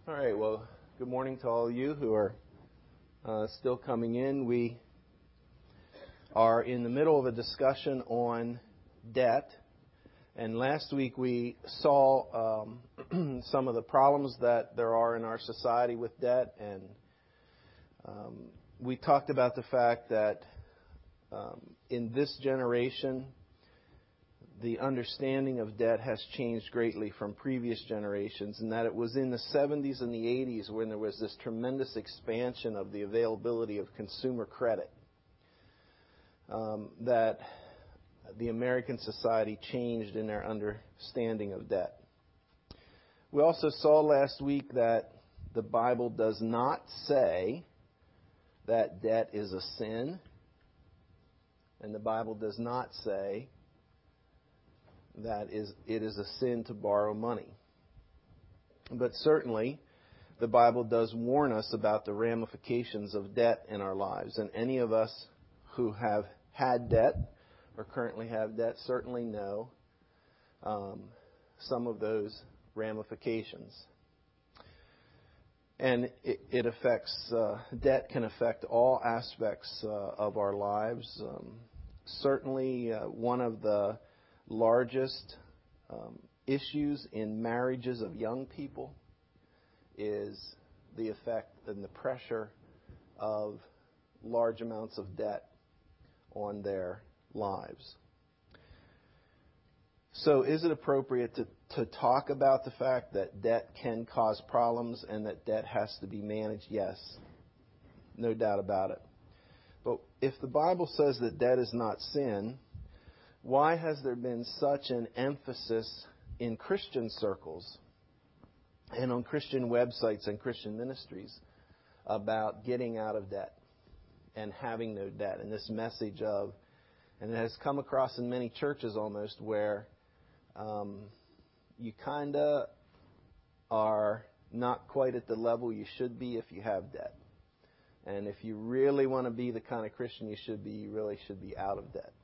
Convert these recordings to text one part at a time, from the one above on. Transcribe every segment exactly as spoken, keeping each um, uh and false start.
All right, well, good morning to all of you who are uh, still coming in. We are in the middle of a discussion on debt, and last week we saw um, some of the problems that there are in our society with debt, and um, we talked about the fact that um, in this generation, the understanding of debt has changed greatly from previous generations, and that it was in the seventies and the eighties when there was this tremendous expansion of the availability of consumer credit um, that the American society changed in their understanding of debt. We also saw last week that the Bible does not say that debt is a sin, and the Bible does not say that is it is a sin to borrow money. But certainly, the Bible does warn us about the ramifications of debt in our lives. And any of us who have had debt or currently have debt certainly know um, some of those ramifications. And it, it affects, uh, debt can affect all aspects uh, of our lives. Um, certainly, uh, one of the largest um, issues in marriages of young people is the effect and the pressure of large amounts of debt on their lives. So is it appropriate to, to talk about the fact that debt can cause problems and that debt has to be managed? Yes, no doubt about it. But if the Bible says that debt is not sin, why has there been such an emphasis in Christian circles and on Christian websites and Christian ministries about getting out of debt and having no debt? And this message of, and it has come across in many churches almost, where um, you kind of are not quite at the level you should be if you have debt. And if you really want to be the kind of Christian you should be, you really should be out of debt.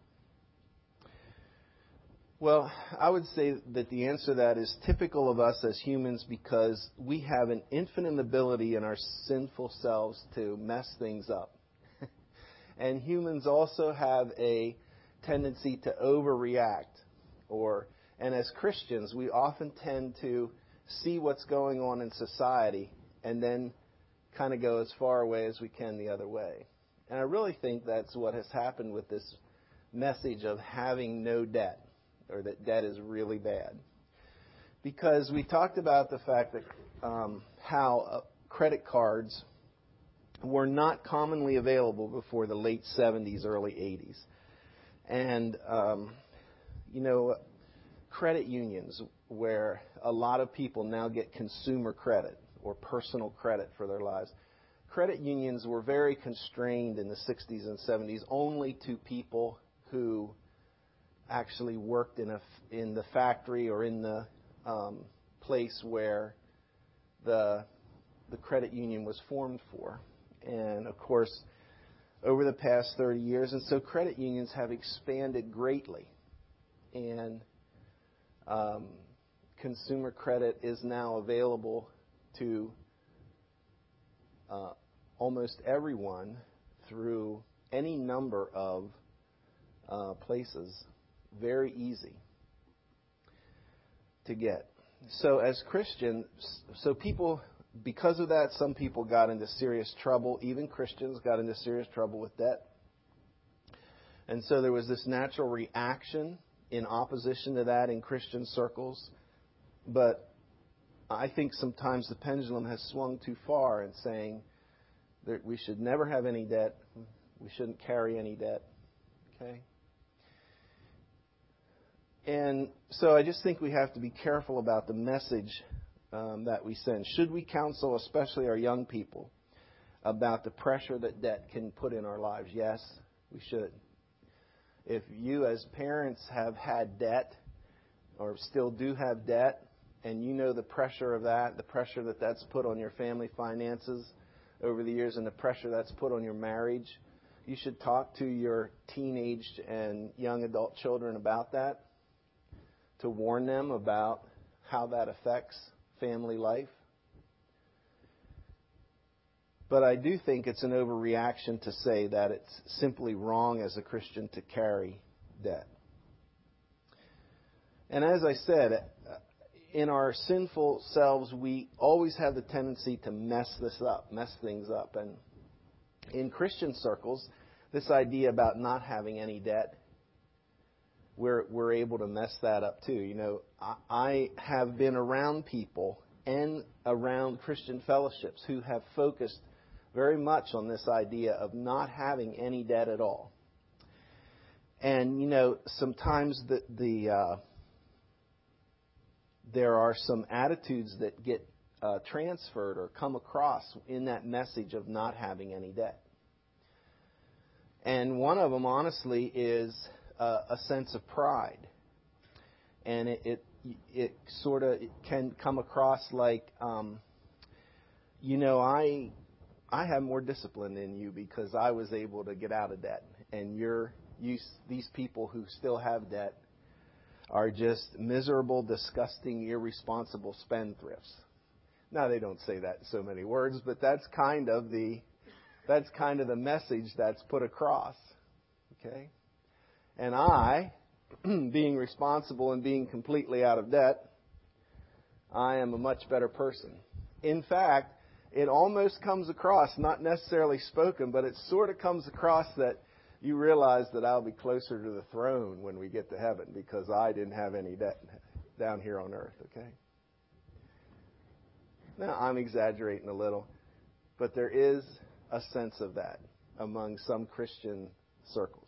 Well, I would say that the answer to that is typical of us as humans, because we have an infinite ability in our sinful selves to mess things up. And humans also have a tendency to overreact. Or, and as Christians, we often tend to see what's going on in society and then kind of go as far away as we can the other way. And I really think that's what has happened with this message of having no debt, or that debt is really bad. Because we talked about the fact that um, how uh, credit cards were not commonly available before the late seventies, early eighties. And, um, you know, credit unions, where a lot of people now get consumer credit or personal credit for their lives. Credit unions were very constrained in the sixties and seventies only to people who actually worked in a in the factory or in the um, place where the the credit union was formed for. And of course, over the past thirty years, and so credit unions have expanded greatly, and um, consumer credit is now available to uh, almost everyone through any number of uh, places. Very easy to get. So as Christians, so people, because of that, some people got into serious trouble. Even Christians got into serious trouble with debt. And so there was this natural reaction in opposition to that in Christian circles. But I think sometimes the pendulum has swung too far in saying that we should never have any debt. We shouldn't carry any debt. Okay? And so I just think we have to be careful about the message um, that we send. Should we counsel, especially our young people, about the pressure that debt can put in our lives? Yes, we should. If you as parents have had debt or still do have debt, and you know the pressure of that, the pressure that that's put on your family finances over the years, and the pressure that's put on your marriage, you should talk to your teenaged and young adult children about that, to warn them about how that affects family life. But I do think it's an overreaction to say that it's simply wrong as a Christian to carry debt. And as I said, in our sinful selves, we always have the tendency to mess this up, mess things up. And in Christian circles, this idea about not having any debt, we're, we're able to mess that up too. You know, I, I have been around people and around Christian fellowships who have focused very much on this idea of not having any debt at all. And, you know, sometimes the, the uh, there are some attitudes that get uh, transferred or come across in that message of not having any debt. And one of them, honestly, is uh, a sense of pride. And it it, it sort of can come across like, um, you know, I I have more discipline than you because I was able to get out of debt. And you're you these people who still have debt are just miserable, disgusting, irresponsible spendthrifts. Now, they don't say that in so many words, but that's kind of the that's kind of the message that's put across. Okay? And I, being responsible and being completely out of debt, I am a much better person. In fact, it almost comes across, not necessarily spoken, but it sort of comes across that you realize that I'll be closer to the throne when we get to heaven because I didn't have any debt down here on earth, okay? Now, I'm exaggerating a little, but there is a sense of that among some Christian circles.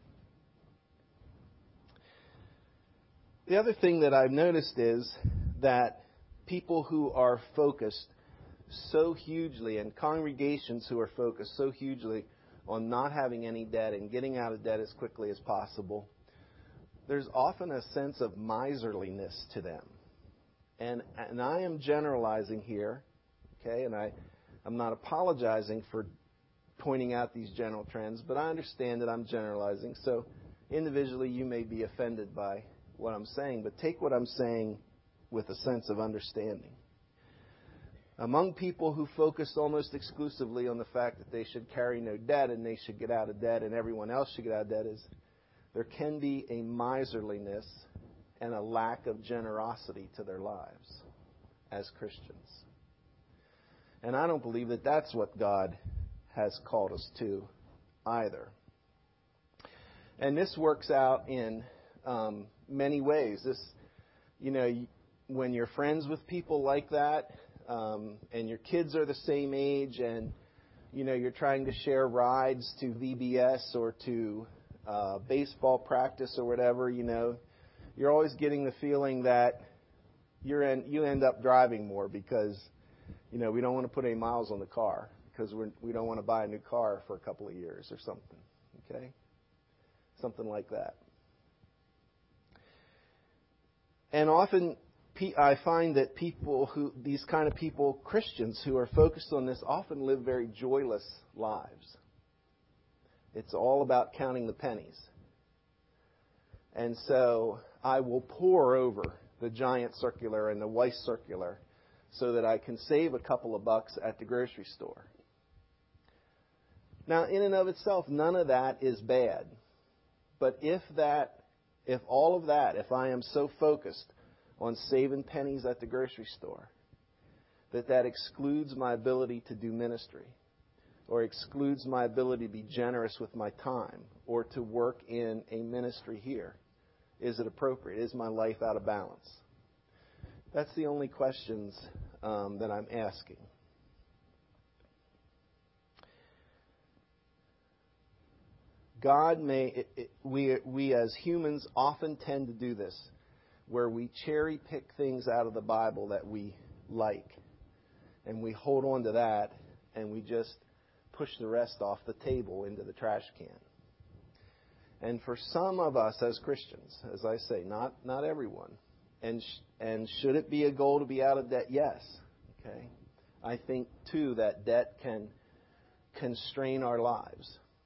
The other thing that I've noticed is that people who are focused so hugely, and congregations who are focused so hugely on not having any debt and getting out of debt as quickly as possible, there's often a sense of miserliness to them. And and I am generalizing here, okay, and I, I'm not apologizing for pointing out these general trends, but I understand that I'm generalizing. So individually you may be offended by what I'm saying, but take what I'm saying with a sense of understanding. Among people who focus almost exclusively on the fact that they should carry no debt and they should get out of debt and everyone else should get out of debt, is there can be a miserliness and a lack of generosity to their lives as Christians. And I don't believe that that's what God has called us to either. And this works out in um, many ways. This, you know, when you're friends with people like that, Um, and your kids are the same age, and you know you're trying to share rides to V B S or to uh, baseball practice or whatever, you know, you're always getting the feeling that you're in, you end up driving more because you know we don't want to put any miles on the car because we're, we don't want to buy a new car for a couple of years or something. Okay, something like that. And often I find that people who, these kind of people, Christians who are focused on this, often live very joyless lives. It's all about counting the pennies. And so I will pore over the Giant Circular and the Weiss Circular so that I can save a couple of bucks at the grocery store. Now, in and of itself, none of that is bad. But if that, if all of that, if I am so focused on saving pennies at the grocery store, that that excludes my ability to do ministry, or excludes my ability to be generous with my time, or to work in a ministry here, is it appropriate? Is my life out of balance? That's the only questions um, that I'm asking. God may, it, it, we, we as humans often tend to do this, where we cherry pick things out of the Bible that we like, and we hold on to that, and we just push the rest off the table into the trash can. And for some of us as Christians, as I say, not not everyone, and sh- and should it be a goal to be out of debt? Yes. Okay. I think too that debt can constrain our lives,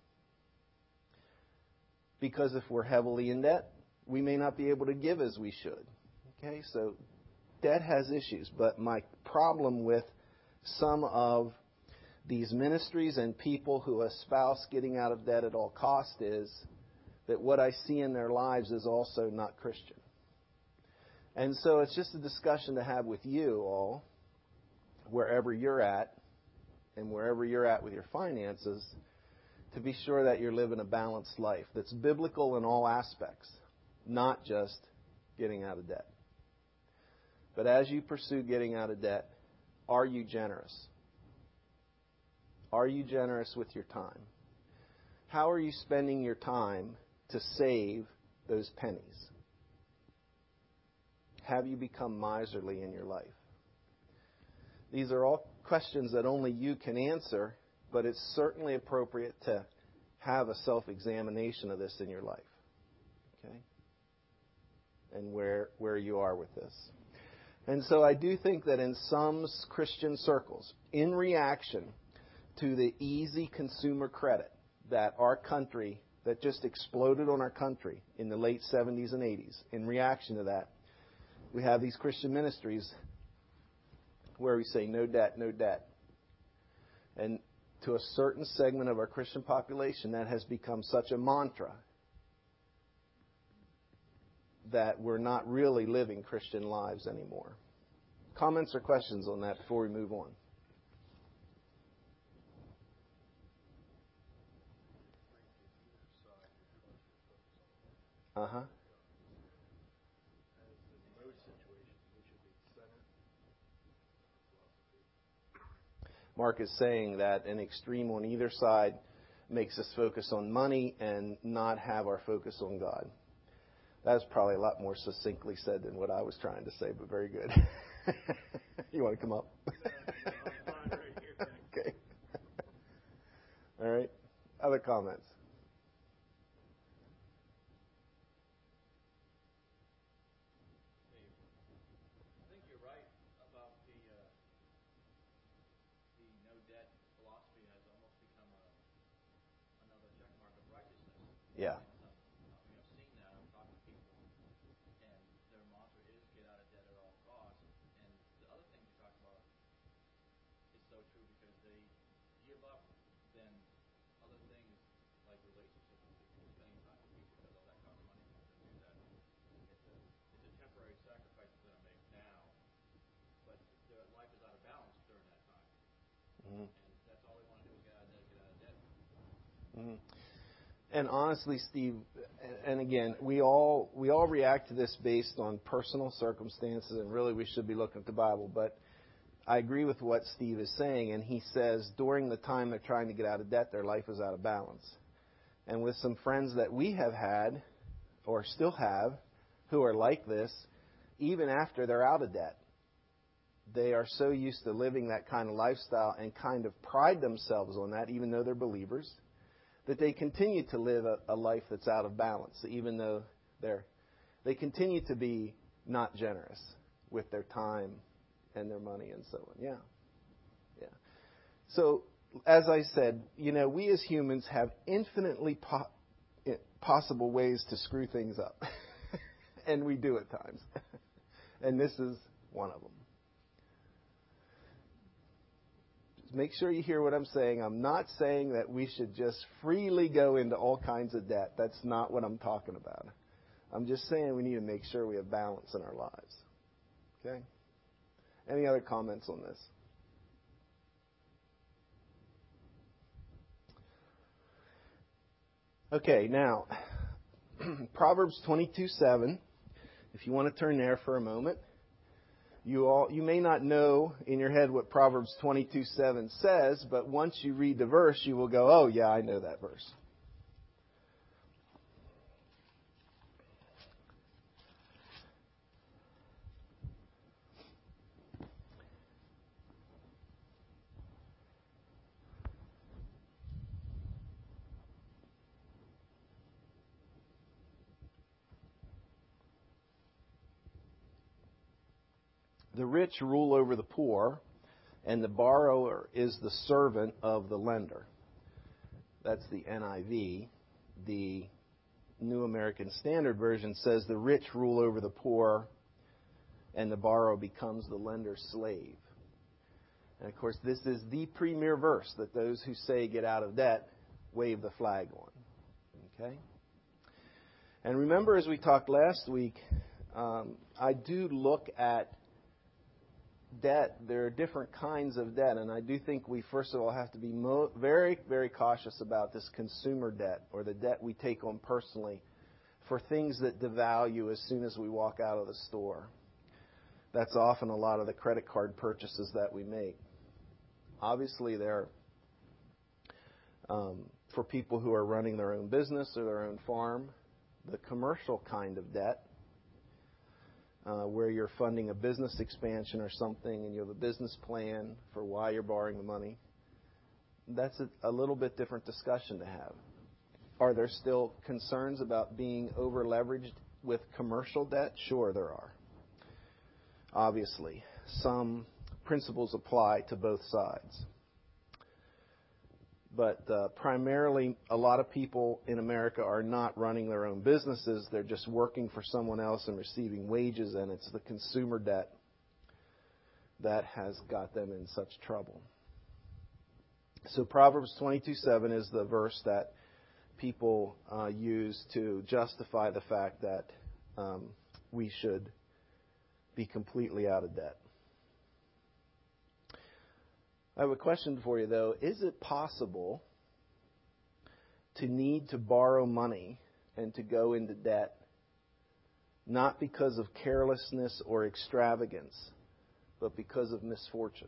because if we're heavily in debt, we may not be able to give as we should. Okay, so debt has issues, but my problem with some of these ministries and people who espouse getting out of debt at all cost is that what I see in their lives is also not Christian. And so it's just a discussion to have with you all, wherever you're at, and wherever you're at with your finances, to be sure that you're living a balanced life that's biblical in all aspects, not just getting out of debt. But as you pursue getting out of debt, are you generous? Are you generous with your time? How are you spending your time to save those pennies? Have you become miserly in your life? These are all questions that only you can answer, but it's certainly appropriate to have a self-examination of this in your life. Okay? And where where you are with this. And so I do think that in some Christian circles, in reaction to the easy consumer credit that our country, that just exploded on our country in the late seventies and eighties, in reaction to that, we have these Christian ministries where we say no debt, no debt. And to a certain segment of our Christian population, that has become such a mantra that we're not really living Christian lives anymore. Comments or questions on that before we move on? Uh-huh. Mark is saying that an extreme on either side makes us focus on money and not have our focus on God. That's probably a lot more succinctly said than what I was trying to say, but very good. You want to come up? Okay. All right. Other comments? Yeah. Mm-hmm. And honestly, Steve, and again, we all we all react to this based on personal circumstances, and really we should be looking at the Bible. But I agree with what Steve is saying, and he says during the time they're trying to get out of debt, their life is out of balance. And with some friends that we have had, or still have, who are like this, even after they're out of debt, they are so used to living that kind of lifestyle and kind of pride themselves on that, even though they're believers, that they continue to live a, a life that's out of balance, even though they're they continue to be not generous with their time and their money and so on. Yeah. Yeah. So, as I said, you know, we as humans have infinitely po- possible ways to screw things up. And we do at times. And this is one of them. Make sure you hear what I'm saying. I'm not saying that we should just freely go into all kinds of debt. That's not what I'm talking about. I'm just saying we need to make sure we have balance in our lives. Okay? Any other comments on this? Okay, now, Proverbs twenty-two seven. If you want to turn there for a moment. You all, you may not know in your head what Proverbs twenty-two seven says, but once you read the verse, you will go, oh, yeah, I know that verse. The rich rule over the poor, and the borrower is the servant of the lender. That's the N I V. The New American Standard Version says the rich rule over the poor, and the borrower becomes the lender's slave. And of course, this is the premier verse that those who say get out of debt wave the flag on. Okay? And remember, as we talked last week, um, I do look at debt. There are different kinds of debt, and I do think we first of all have to be mo- very, very cautious about this consumer debt, or the debt we take on personally for things that devalue as soon as we walk out of the store. That's often a lot of the credit card purchases that we make. Obviously, they're um, for people who are running their own business or their own farm. The commercial kind of debt, Uh, where you're funding a business expansion or something and you have a business plan for why you're borrowing the money, that's a, a little bit different discussion to have. Are there still concerns about being over-leveraged with commercial debt? Sure, there are. Obviously, some principles apply to both sides. But uh, primarily, a lot of people in America are not running their own businesses. They're just working for someone else and receiving wages, and it's the consumer debt that has got them in such trouble. So Proverbs twenty-two seven is the verse that people uh, use to justify the fact that um, we should be completely out of debt. I have a question for you, though. Is it possible to need to borrow money and to go into debt, not because of carelessness or extravagance, but because of misfortune?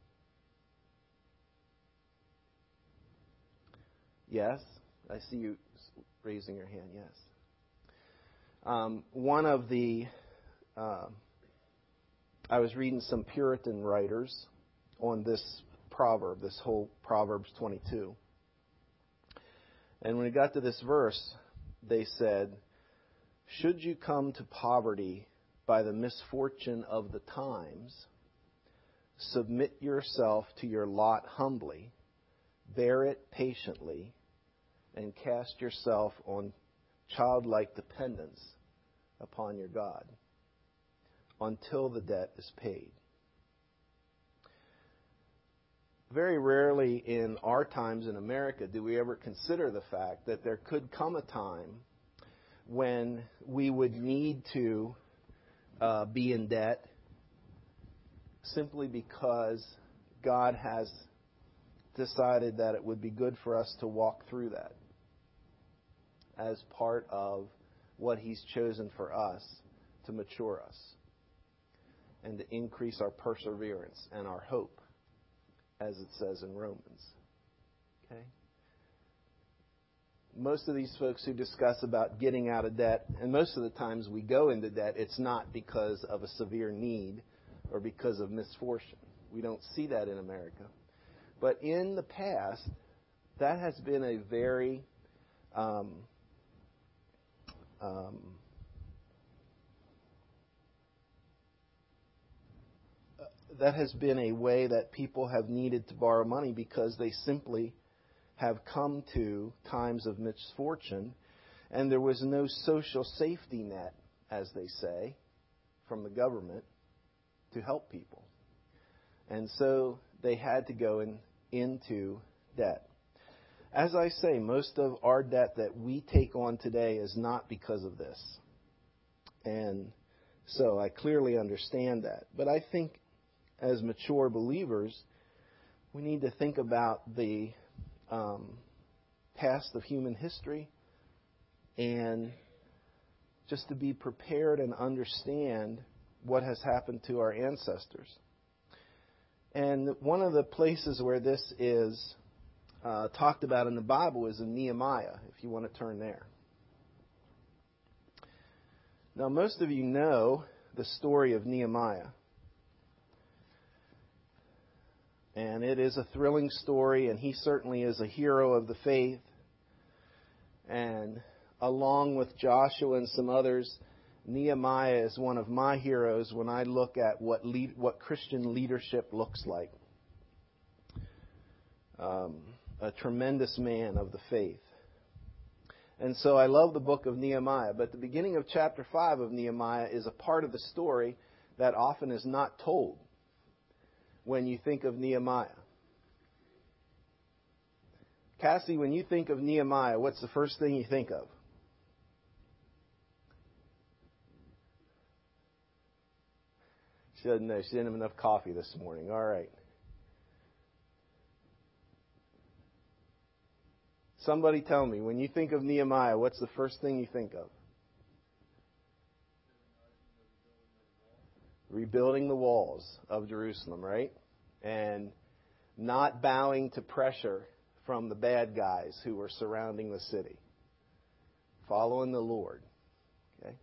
Yes? I see you raising your hand, yes. Um, one of the, uh, I was reading some Puritan writers on this proverb, this whole Proverbs twenty-two. And when it got to this verse, they said, should you come to poverty by the misfortune of the times, submit yourself to your lot humbly, bear it patiently, and cast yourself on childlike dependence upon your God until the debt is paid. Very rarely in our times in America do we ever consider the fact that there could come a time when we would need to uh, be in debt simply because God has decided that it would be good for us to walk through that as part of what He's chosen for us to mature us and to increase our perseverance and our hope, as it says in Romans. Okay? Most of these folks who discuss about getting out of debt, and most of the times we go into debt, it's not because of a severe need or because of misfortune. We don't see that in America. But in the past, that has been a very um, um, that has been a way that people have needed to borrow money because they simply have come to times of misfortune, and there was no social safety net, as they say, from the government to help people. And so they had to go in, into debt. As I say, most of our debt that we take on today is not because of this. And so I clearly understand that. But I think as mature believers, we need to think about the um, past of human history and just to be prepared and understand what has happened to our ancestors. And one of the places where this is uh, talked about in the Bible is in Nehemiah, if you want to turn there. Now, most of you know the story of Nehemiah. And it is a thrilling story, and he certainly is a hero of the faith. And along with Joshua and some others, Nehemiah is one of my heroes when I look at what lead, what Christian leadership looks like. Um, a tremendous man of the faith. And so I love the book of Nehemiah. But the beginning of chapter five of Nehemiah is a part of the story that often is not told. when you think of Nehemiah? Cassie, when you think of Nehemiah, what's the first thing you think of? She doesn't know. She didn't have enough coffee this morning. All right. Somebody tell me, when you think of Nehemiah, what's the first thing you think of? Rebuilding the walls of Jerusalem, right? And not bowing to pressure from the bad guys who were surrounding the city. Following the Lord. Okay?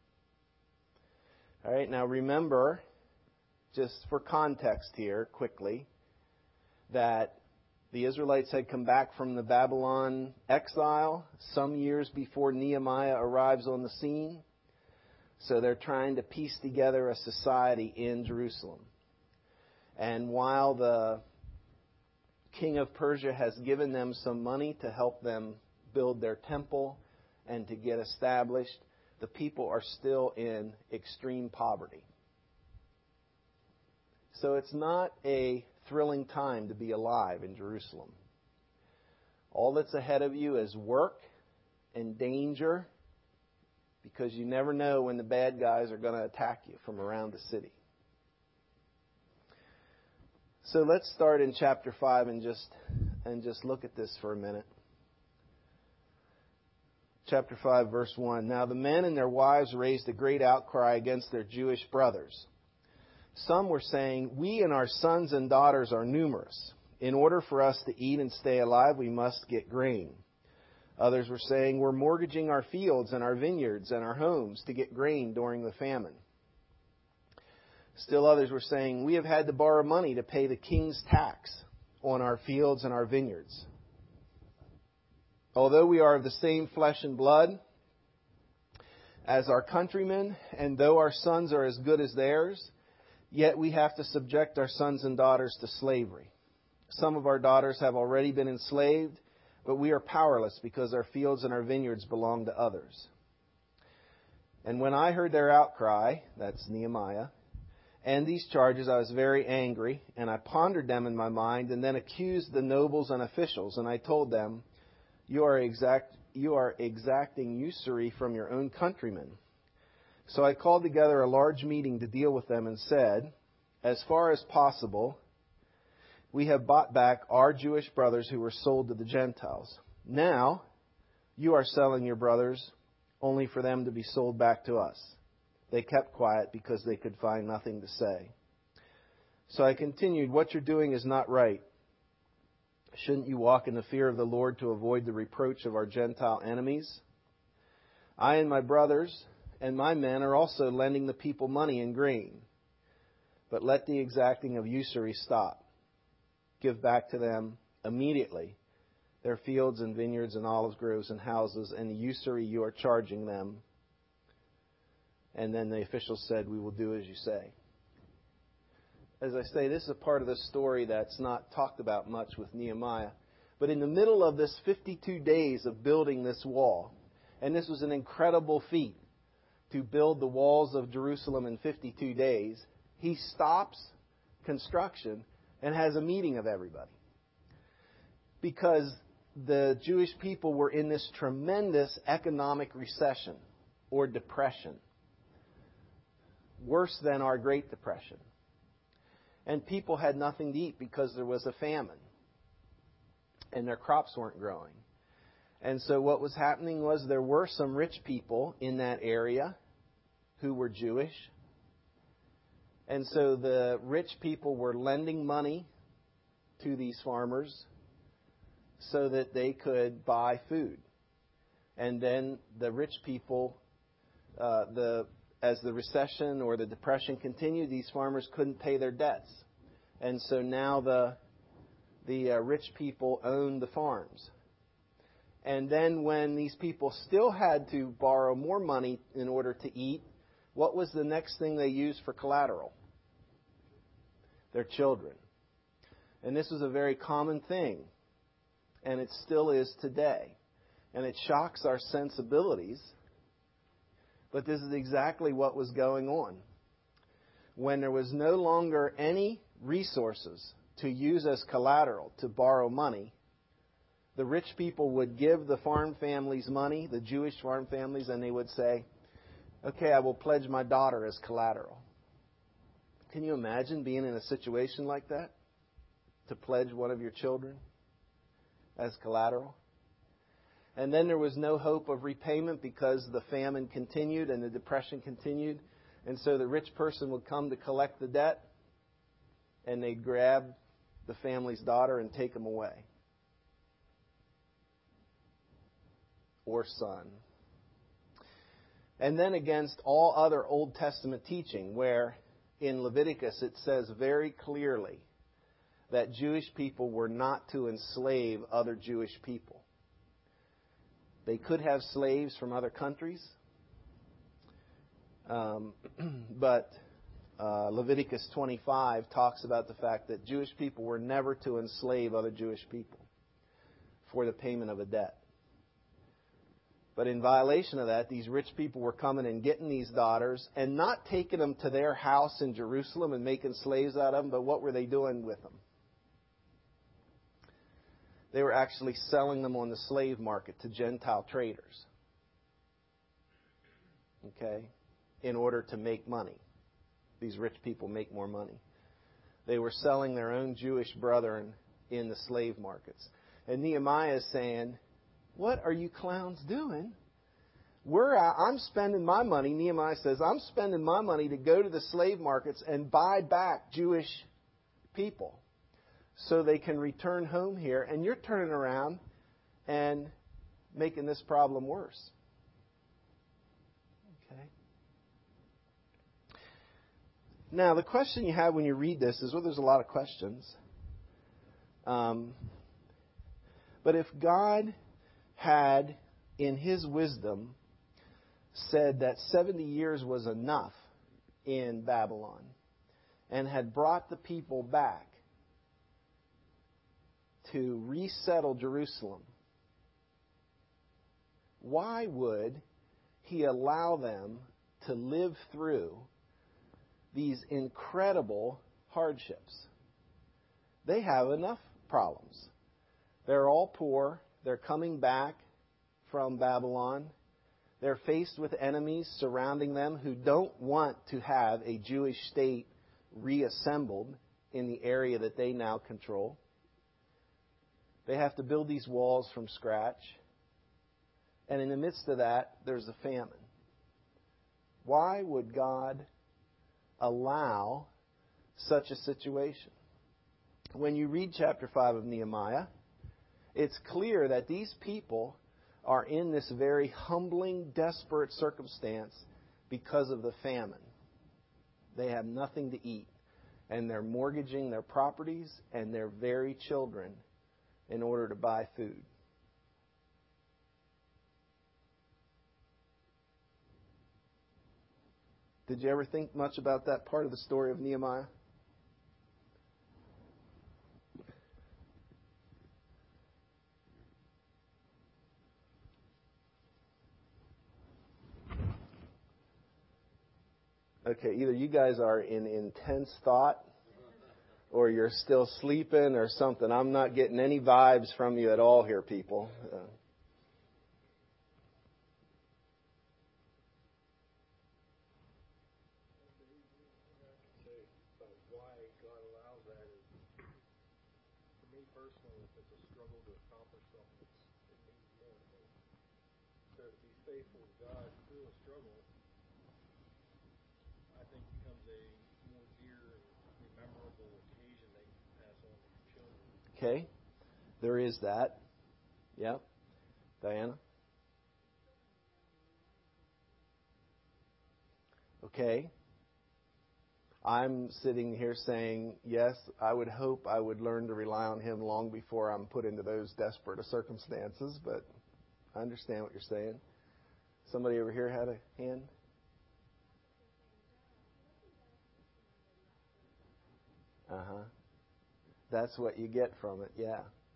All right, now remember, just for context here, quickly, that the Israelites had come back from the Babylon exile some years before Nehemiah arrives on the scene. So they're trying to piece together a society in Jerusalem. And while the king of Persia has given them some money to help them build their temple and to get established, the people are still in extreme poverty. So it's not a thrilling time to be alive in Jerusalem. All that's ahead of you is work and danger, because you never know when the bad guys are going to attack you from around the city. So let's start in chapter five and just and just look at this for a minute. Chapter five, verse one. Now the men and their wives raised a great outcry against their Jewish brothers. Some were saying, "We and our sons and daughters are numerous. In order for us to eat and stay alive, we must get grain." Others were saying, "We're mortgaging our fields and our vineyards and our homes to get grain during the famine." Still others were saying, "We have had to borrow money to pay the king's tax on our fields and our vineyards. Although we are of the same flesh and blood as our countrymen, and though our sons are as good as theirs, yet we have to subject our sons and daughters to slavery. Some of our daughters have already been enslaved, but we are powerless because our fields and our vineyards belong to others." And when I heard their outcry, that's Nehemiah, and these charges, I was very angry, and I pondered them in my mind, and then accused the nobles and officials, and I told them, you are exact, you are exacting usury from your own countrymen. So I called together a large meeting to deal with them and said, "As far as possible, we have bought back our Jewish brothers who were sold to the Gentiles. Now, you are selling your brothers only for them to be sold back to us." They kept quiet because they could find nothing to say. So I continued, "What you're doing is not right. Shouldn't you walk in the fear of the Lord to avoid the reproach of our Gentile enemies? I and my brothers and my men are also lending the people money and grain. But let the exacting of usury stop. Give back to them immediately their fields and vineyards and olive groves and houses and the usury you are charging them." And then the officials said, "We will do as you say." As I say, this is a part of the story that's not talked about much with Nehemiah. But in the middle of this fifty-two days of building this wall, and this was an incredible feat to build the walls of Jerusalem in fifty-two days, he stops construction and has a meeting of everybody. Because the Jewish people were in this tremendous economic recession or depression. Worse than our Great Depression. And people had nothing to eat because there was a famine. And their crops weren't growing. And so what was happening was there were some rich people in that area who were Jewish. And so the rich people were lending money to these farmers so that they could buy food. And then the rich people, uh, the as the recession or the depression continued, these farmers couldn't pay their debts. And so now the the uh, rich people owned the farms. And then when these people still had to borrow more money in order to eat, what was the next thing they used for collateral? Their children. And this was a very common thing. And it still is today. And it shocks our sensibilities. But this is exactly what was going on. When there was no longer any resources to use as collateral to borrow money, the rich people would give the farm families money, the Jewish farm families, and they would say, okay, I will pledge my daughter as collateral. Can you imagine being in a situation like that? To pledge one of your children as collateral? And then there was no hope of repayment because the famine continued and the depression continued. And so the rich person would come to collect the debt, and they'd grab the family's daughter and take them away. Or son. And then against all other Old Testament teaching, where in Leviticus it says very clearly that Jewish people were not to enslave other Jewish people. They could have slaves from other countries, um, but uh, Leviticus twenty-five talks about the fact that Jewish people were never to enslave other Jewish people for the payment of a debt. But in violation of that, these rich people were coming and getting these daughters and not taking them to their house in Jerusalem and making slaves out of them, but what were they doing with them? They were actually selling them on the slave market to Gentile traders. Okay? In order to make money. These rich people make more money. They were selling their own Jewish brethren in the slave markets. And Nehemiah is saying, what are you clowns doing? We're out, I'm spending my money, Nehemiah says, I'm spending my money to go to the slave markets and buy back Jewish people so they can return home here. And you're turning around and making this problem worse. Okay. Now, the question you have when you read this is, well, there's a lot of questions. Um, but if God had, in His wisdom, said that seventy years was enough in Babylon and had brought the people back to resettle Jerusalem, why would He allow them to live through these incredible hardships? They have enough problems. They're all poor. They're coming back from Babylon. They're faced with enemies surrounding them who don't want to have a Jewish state reassembled in the area that they now control. They have to build these walls from scratch. And in the midst of that, there's a famine. Why would God allow such a situation? When you read chapter five of Nehemiah, it's clear that these people are in this very humbling, desperate circumstance because of the famine. They have nothing to eat, and they're mortgaging their properties and their very children in order to buy food. Did you ever think much about that part of the story of Nehemiah? Okay, either you guys are in intense thought or you're still sleeping or something. I'm not getting any vibes from you at all here, people. Uh, Okay, there is that. Yeah, Diana? Okay. I'm sitting here saying, yes, I would hope I would learn to rely on Him long before I'm put into those desperate of circumstances, but I understand what you're saying. Somebody over here had a hand? Uh-huh. That's what you get from it, yeah.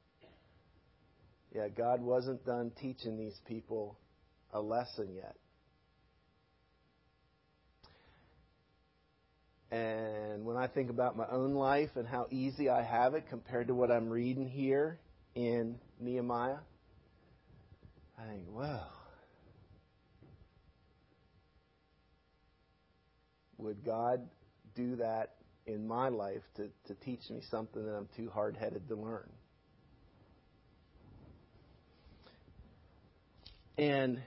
Yeah, God wasn't done teaching these people a lesson yet. And when I I think about my own life and how easy I have it compared to what I'm reading here in Nehemiah, I think, wow, would God do that in my life to, to teach me something that I'm too hard-headed to learn? And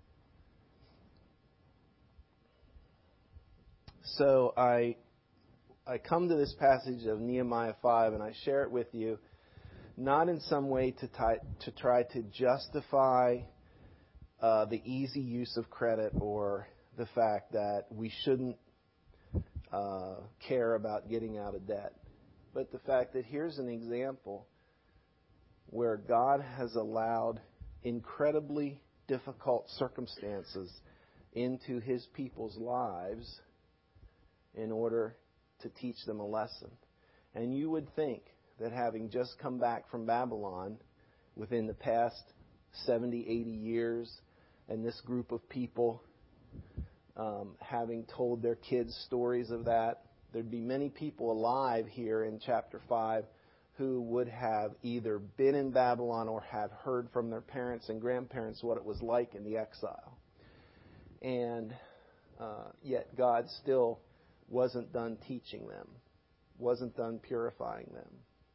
so I I come to this passage of Nehemiah five, and I share it with you, not in some way to, tie, to try to justify uh, the easy use of credit or the fact that we shouldn't uh, care about getting out of debt, but the fact that here's an example where God has allowed incredibly difficult circumstances into His people's lives in order to teach them a lesson. And you would think that having just come back from Babylon within the past seventy, eighty years, and this group of people um, having told their kids stories of that, there'd be many people alive here in chapter five who would have either been in Babylon or have heard from their parents and grandparents what it was like in the exile. And uh, yet God still wasn't done teaching them, wasn't done purifying them.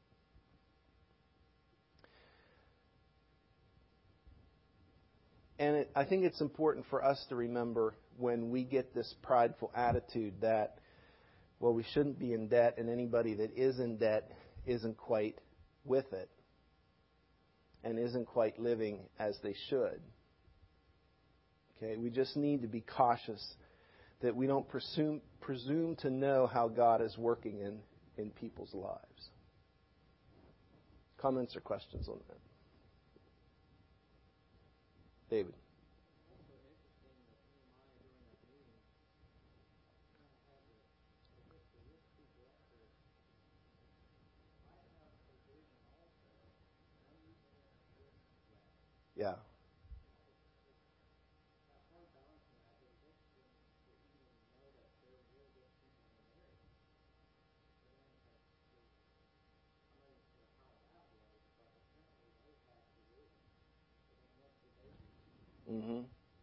And it, I think it's important for us to remember when we get this prideful attitude that, well, we shouldn't be in debt, and anybody that is in debt isn't quite with it and isn't quite living as they should. Okay, we just need to be cautious that we don't presume presume to know how God is working in, in people's lives. Comments or questions on that? David. Yeah. Mm-hmm.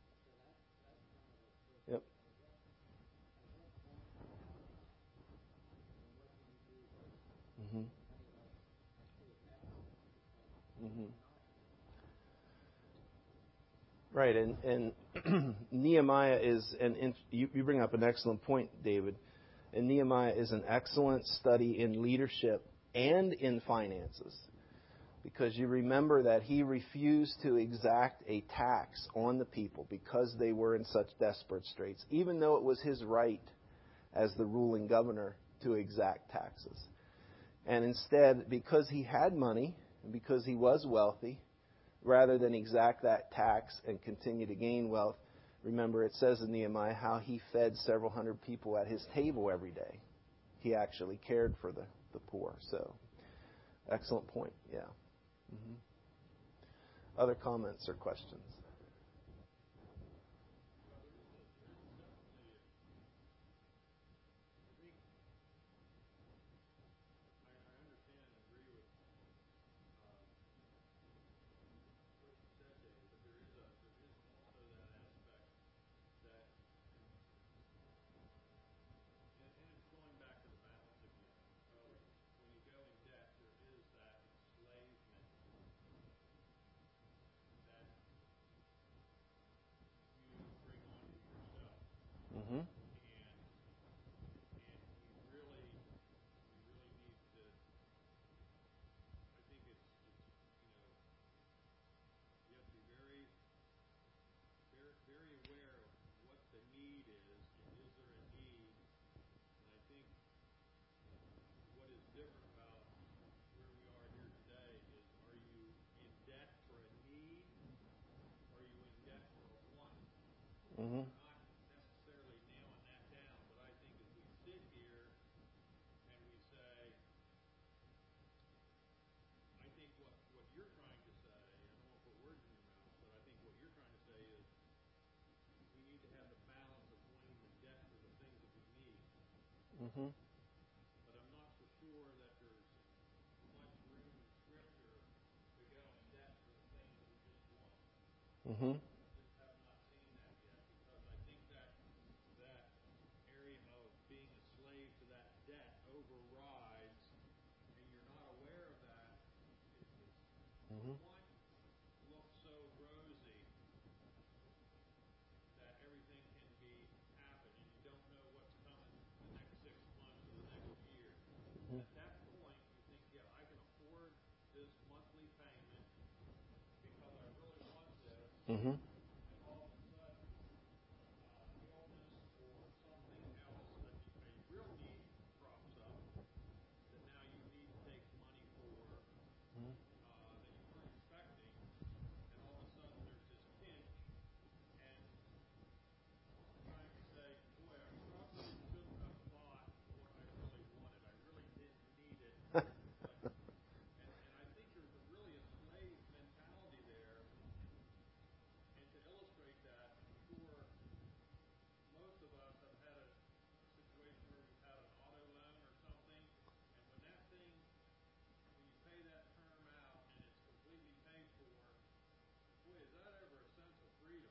Yep. Mm-hmm. Mm-hmm. Right, and, and Nehemiah is, and you, you bring up an excellent point, David. And Nehemiah is an excellent study in leadership and in finances, because you remember that he refused to exact a tax on the people because they were in such desperate straits, even though it was his right as the ruling governor to exact taxes. And instead, because he had money, and because he was wealthy, rather than exact that tax and continue to gain wealth, remember it says in Nehemiah how he fed several hundred people at his table every day. He actually cared for the, the poor. So, excellent point, yeah. Mm-hmm. Other comments or questions? Mm-hmm. Mm-hmm. Mm-hmm. Mm-hmm. just have not seen that yet, because I think that that area of being a slave to that debt overrides, and you're not aware of that. It, it's Mm-hmm. one looks so rosy that everything can be happen, and you don't know what's coming the next six months or the next year. Mm-hmm. At that point, you think, yeah, I can afford this monthly payment because I really want this. Mm-hmm. And all of a sudden, uh, illness or something else, a, a real need crops up that now you need to take money for, uh, that you weren't expecting, and all of a sudden there's this pinch, and trying to say, boy, I probably shouldn't have bought what I really wanted. I really didn't need it. But, and, and I think there's a, really a slave mentality there. And to illustrate that, I'm sure most of us have had a, a situation where we've had an auto loan or something, and when that thing, when you pay that term out and it's completely paid for, boy, is that ever a sense of freedom?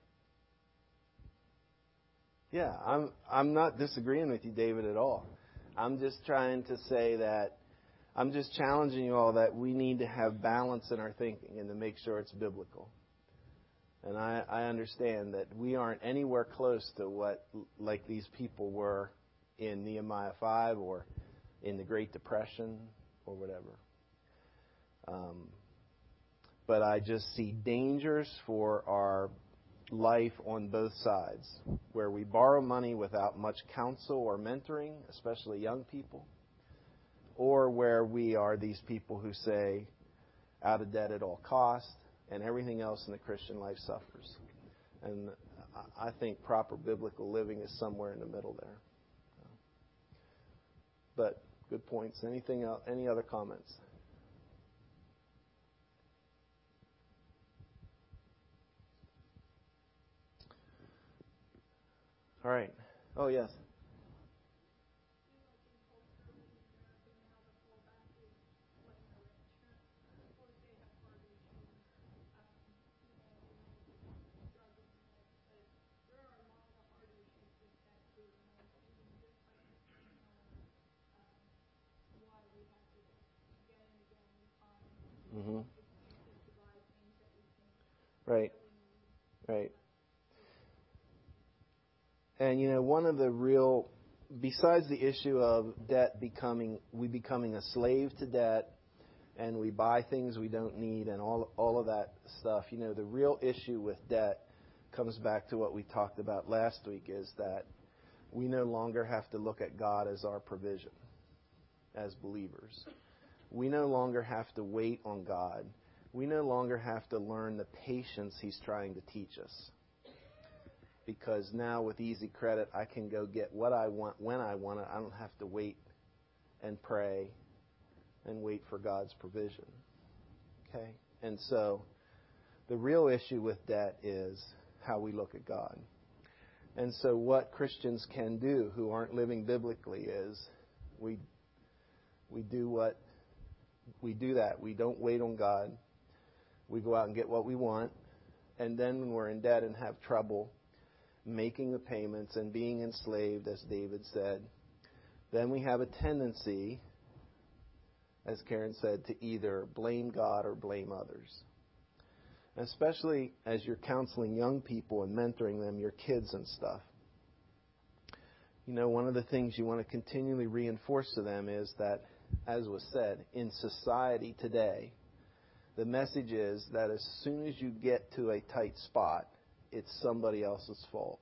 Yeah, I'm I'm not disagreeing with you, David, at all. I'm just trying to say that I'm just challenging you all that we need to have balance in our thinking and to make sure it's biblical. And I, I understand that we aren't anywhere close to what like these people were in Nehemiah five or in the Great Depression or whatever. Um, but I just see dangers for our life on both sides, where we borrow money without much counsel or mentoring, especially young people, or where we are these people who say, out of debt at all costs, and everything else in the Christian life suffers. And I think proper biblical living is somewhere in the middle there. But good points. Anything else? Any other comments? All right. Oh, yes. Mm-hmm. Right. Right. And, you know, one of the real, besides the issue of debt becoming, we becoming a slave to debt, and we buy things we don't need and all all of that stuff, you know, the real issue with debt comes back to what we talked about last week, is that we no longer have to look at God as our provision as believers. We no longer have to wait on God. We no longer have to learn the patience He's trying to teach us. Because now with easy credit, I can go get what I want when I want it. I don't have to wait and pray and wait for God's provision. Okay? And so the real issue with debt is how we look at God. And so what Christians can do who aren't living biblically is we we do what we do that. We don't wait on God. We go out and get what we want. And then when we're in debt and have trouble making the payments and being enslaved, as David said, then we have a tendency, as Karen said, to either blame God or blame others. Especially as you're counseling young people and mentoring them, your kids and stuff. You know, one of the things you want to continually reinforce to them is that, as was said, in society today, the message is that as soon as you get to a tight spot, it's somebody else's fault.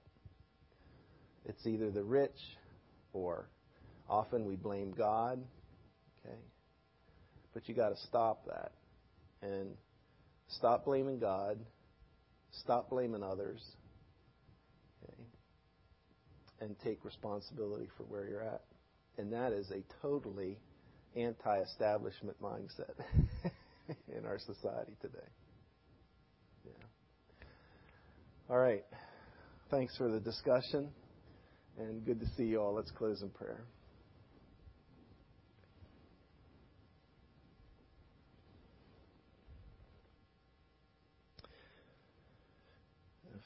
It's either the rich, or often we blame God. Okay? But you got to stop that. And stop blaming God. Stop blaming others. Okay? And take responsibility for where you're at. And that is a totally anti-establishment mindset in our society today. Yeah. All right. Thanks for the discussion. And good to see you all. Let's close in prayer.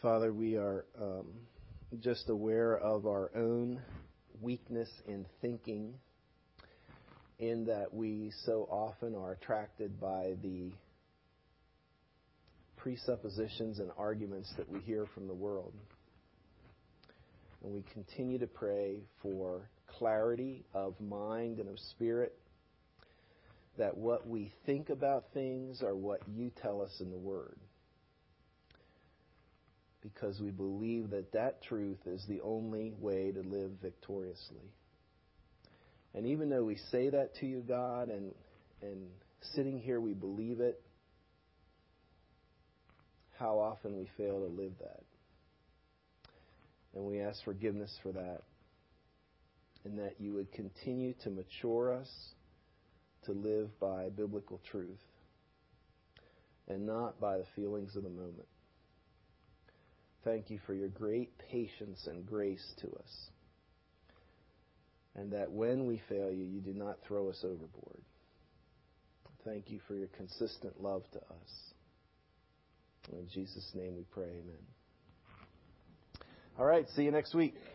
Father, we are um, just aware of our own weakness in thinking, in that we so often are attracted by the presuppositions and arguments that we hear from the world. And we continue to pray for clarity of mind and of spirit, that what we think about things are what you tell us in the Word. Because we believe that that truth is the only way to live victoriously. And even though we say that to you, God, and and sitting here we believe it, how often we fail to live that. And we ask forgiveness for that. And that you would continue to mature us to live by biblical truth and not by the feelings of the moment. Thank you for your great patience and grace to us. And that when we fail you, you do not throw us overboard. Thank you for your consistent love to us. In Jesus' name we pray, amen. All right, see you next week.